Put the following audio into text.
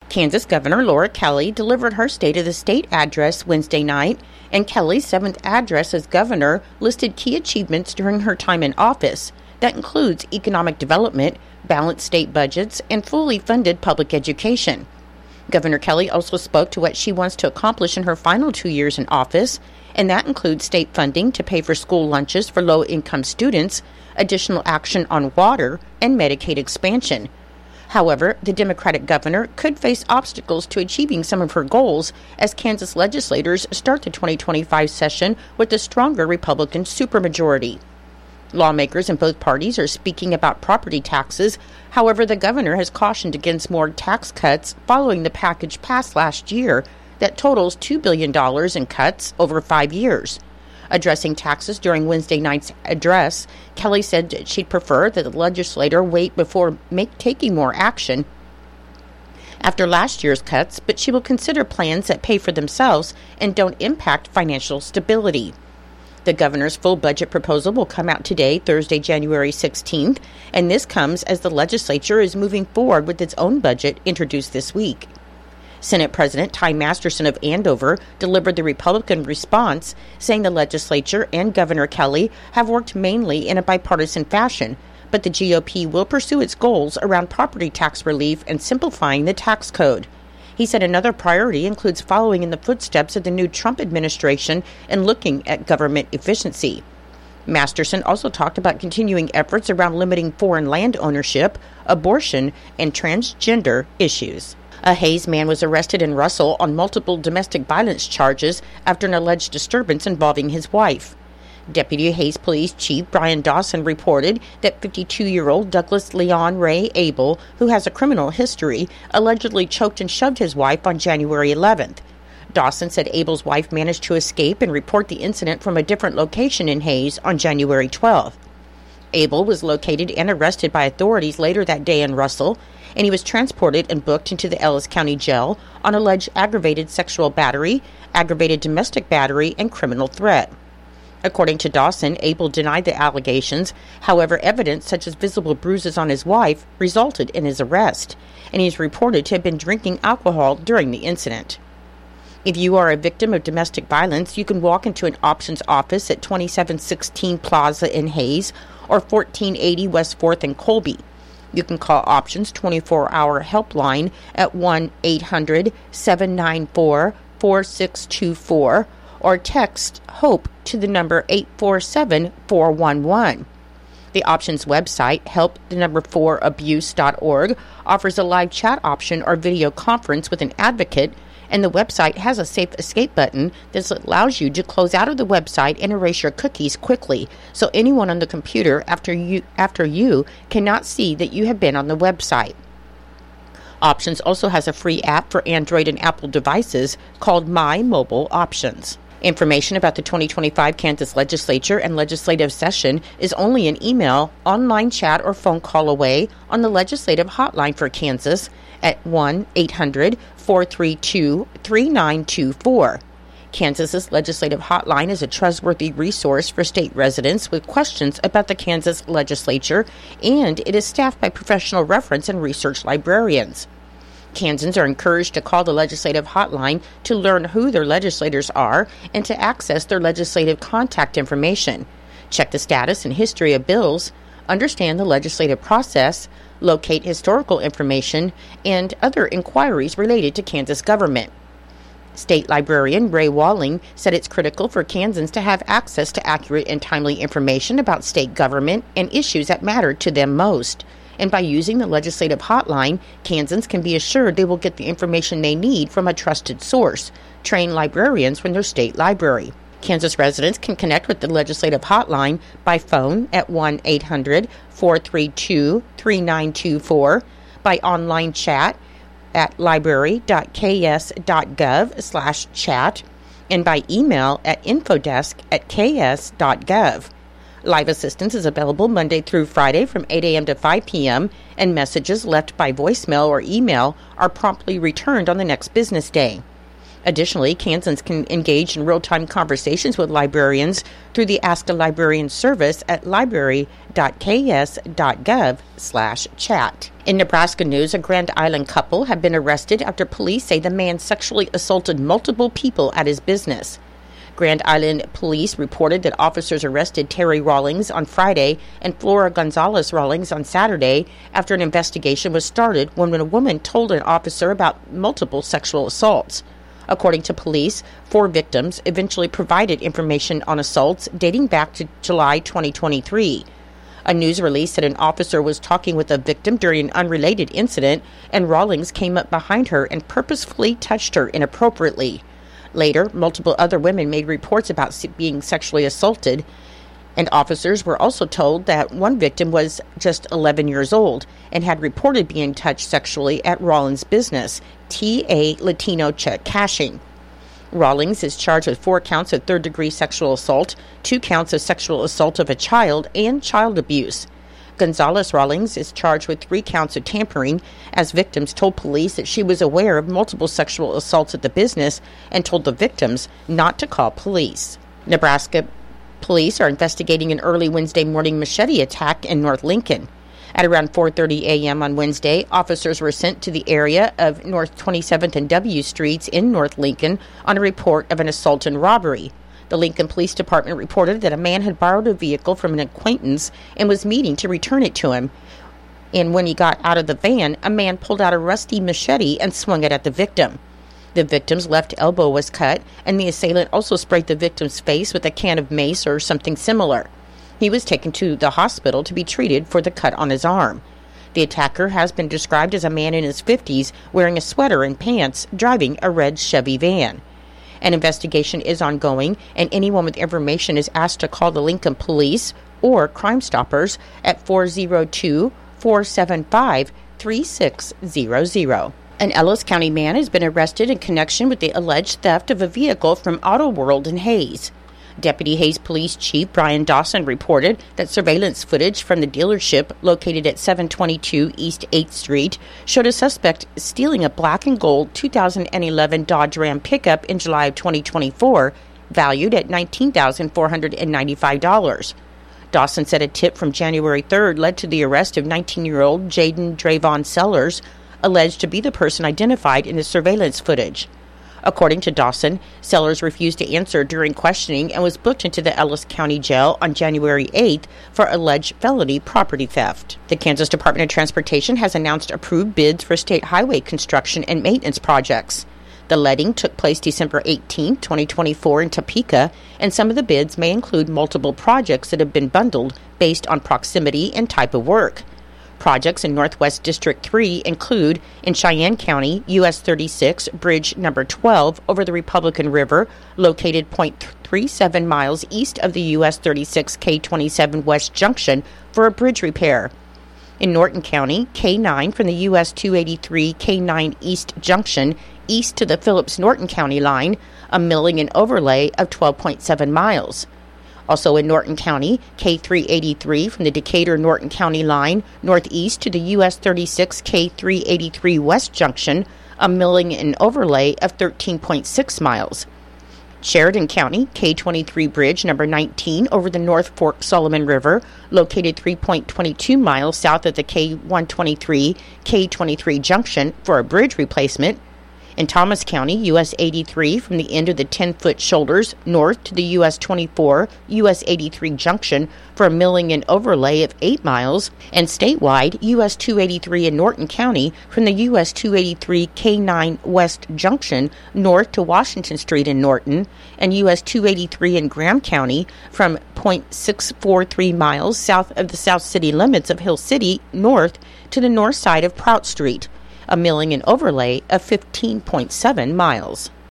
Kansas Governor Laura Kelly delivered her State of the State address Wednesday night, and Kelly's seventh address as governor listed key achievements during her time in office. That includes economic development, balanced state budgets, and fully funded public education. Governor Kelly also spoke to what she wants to accomplish in her final 2 years in office, and that includes state funding to pay for school lunches for low-income students, additional action on water, and Medicaid expansion. However, the Democratic governor could face obstacles to achieving some of her goals as Kansas legislators start the 2025 session with a stronger Republican supermajority. Lawmakers in both parties are speaking about property taxes. However, the governor has cautioned against more tax cuts following the package passed last year that totals $2 billion in cuts over 5 years. Addressing taxes during Wednesday night's address, Kelly said that she'd prefer that the legislator wait before taking more action after last year's cuts, but she will consider plans that pay for themselves and don't impact financial stability. The governor's full budget proposal will come out today, Thursday, January 16th, and this comes as the legislature is moving forward with its own budget introduced this week. Senate President Ty Masterson of Andover delivered the Republican response, saying the legislature and Governor Kelly have worked mainly in a bipartisan fashion, but the GOP will pursue its goals around property tax relief and simplifying the tax code. He said another priority includes following in the footsteps of the new Trump administration and looking at government efficiency. Masterson also talked about continuing efforts around limiting foreign land ownership, abortion, and transgender issues. A Hayes man was arrested in Russell on multiple domestic violence charges after an alleged disturbance involving his wife. Deputy Hayes Police Chief Brian Dawson reported that 52-year-old Douglas Leon Ray Abel, who has a criminal history, allegedly choked and shoved his wife on January 11th. Dawson said Abel's wife managed to escape and report the incident from a different location in Hayes on January 12th. Abel was located and arrested by authorities later that day in Russell, and he was transported and booked into the Ellis County Jail on alleged aggravated sexual battery, aggravated domestic battery, and criminal threat. According to Dawson, Abel denied the allegations. However, evidence such as visible bruises on his wife resulted in his arrest, and he is reported to have been drinking alcohol during the incident. If you are a victim of domestic violence, you can walk into an Options office at 2716 Plaza in Hayes or 1480 West 4th in Colby. You can call Options 24-hour helpline at 1-800-794-4624 or text HOPE to the number 847-411. The Options website, help4abuse.org, offers a live chat option or video conference with an advocate, and the website has a safe escape button that allows you to close out of the website and erase your cookies quickly, so anyone on the computer after you cannot see that you have been on the website. Options also has a free app for Android and Apple devices called My Mobile Options. Information about the 2025 Kansas legislature and legislative session is only an email, online chat, or phone call away on the legislative hotline for Kansas at 1-800-432-3924. Kansas's legislative hotline is a trustworthy resource for state residents with questions about the Kansas legislature, and it is staffed by professional reference and research librarians. Kansans are encouraged to call the legislative hotline to learn who their legislators are and to access their legislative contact information, check the status and history of bills, understand the legislative process, locate historical information, and other inquiries related to Kansas government. State librarian Ray Walling said it's critical for Kansans to have access to accurate and timely information about state government and issues that matter to them most. And by using the legislative hotline, Kansans can be assured they will get the information they need from a trusted source, trained librarians from their state library. Kansas residents can connect with the legislative hotline by phone at 1-800-432-3924, by online chat at library.ks.gov/chat, and by email at infodesk@ks.gov. Live assistance is available Monday through Friday from 8 a.m. to 5 p.m., and messages left by voicemail or email are promptly returned on the next business day. Additionally, Kansans can engage in real-time conversations with librarians through the Ask a Librarian service at library.ks.gov/chat. In Nebraska news, a Grand Island couple have been arrested after police say the man sexually assaulted multiple people at his business. Grand Island police reported that officers arrested Terry Rawlings on Friday and Flora Gonzalez Rawlings on Saturday after an investigation was started when a woman told an officer about multiple sexual assaults. According to police, 4 victims eventually provided information on assaults dating back to July 2023. A news release said an officer was talking with a victim during an unrelated incident, and Rawlings came up behind her and purposefully touched her inappropriately. Later, multiple other women made reports about being sexually assaulted, and officers were also told that one victim was just 11 years old and had reported being touched sexually at Rawlings' business, TA Latino Check Cashing. Rawlings is charged with 4 counts of third-degree sexual assault, 2 counts of sexual assault of a child, and child abuse. Gonzalez Rawlings is charged with 3 counts of tampering, as victims told police that she was aware of multiple sexual assaults at the business and told the victims not to call police. Nebraska police are investigating an early Wednesday morning machete attack in North Lincoln. At around 4:30 a.m. on Wednesday, officers were sent to the area of North 27th and W Streets in North Lincoln on a report of an assault and robbery. The Lincoln Police Department reported that a man had borrowed a vehicle from an acquaintance and was meeting to return it to him. And when he got out of the van, a man pulled out a rusty machete and swung it at the victim. The victim's left elbow was cut, and the assailant also sprayed the victim's face with a can of mace or something similar. He was taken to the hospital to be treated for the cut on his arm. The attacker has been described as a man in his 50s wearing a sweater and pants, driving a red Chevy van. An investigation is ongoing, and anyone with information is asked to call the Lincoln Police or Crime Stoppers at 402-475-3600. An Ellis County man has been arrested in connection with the alleged theft of a vehicle from Auto World in Hayes. Deputy Hayes Police Chief Brian Dawson reported that surveillance footage from the dealership located at 722 East 8th Street showed a suspect stealing a black and gold 2011 Dodge Ram pickup in July of 2024, valued at $19,495. Dawson said a tip from January 3rd led to the arrest of 19-year-old Jaden Drayvon Sellers, alleged to be the person identified in the surveillance footage. According to Dawson, Sellers refused to answer during questioning and was booked into the Ellis County Jail on January 8th for alleged felony property theft. The Kansas Department of Transportation has announced approved bids for state highway construction and maintenance projects. The letting took place December 18, 2024 in Topeka, and some of the bids may include multiple projects that have been bundled based on proximity and type of work. Projects in Northwest District 3 include, in Cheyenne County, US 36 Bridge Number 12 over the Republican River, located 0.37 miles east of the US 36 K27 West Junction, for a bridge repair. In Norton County, K9 from the US 283 K9 East Junction east to the Phillips-Norton County line, a milling and overlay of 12.7 miles. Also in Norton County, K383 from the Decatur-Norton County line northeast to the US 36 K383 West Junction, a milling and overlay of 13.6 miles. Sheridan County, K23 Bridge number 19 over the North Fork Solomon River, located 3.22 miles south of the K123 K23 Junction, for a bridge replacement. In Thomas County, US 83 from the end of the 10-foot shoulders north to the US 24 US 83 Junction for a milling and overlay of 8 miles, and statewide US 283 in Norton County from the US 283 K9 West Junction north to Washington Street in Norton, and US 283 in Graham County from 0.643 miles south of the South City limits of Hill City north to the north side of Prout Street, a milling and overlay of 15.7 miles.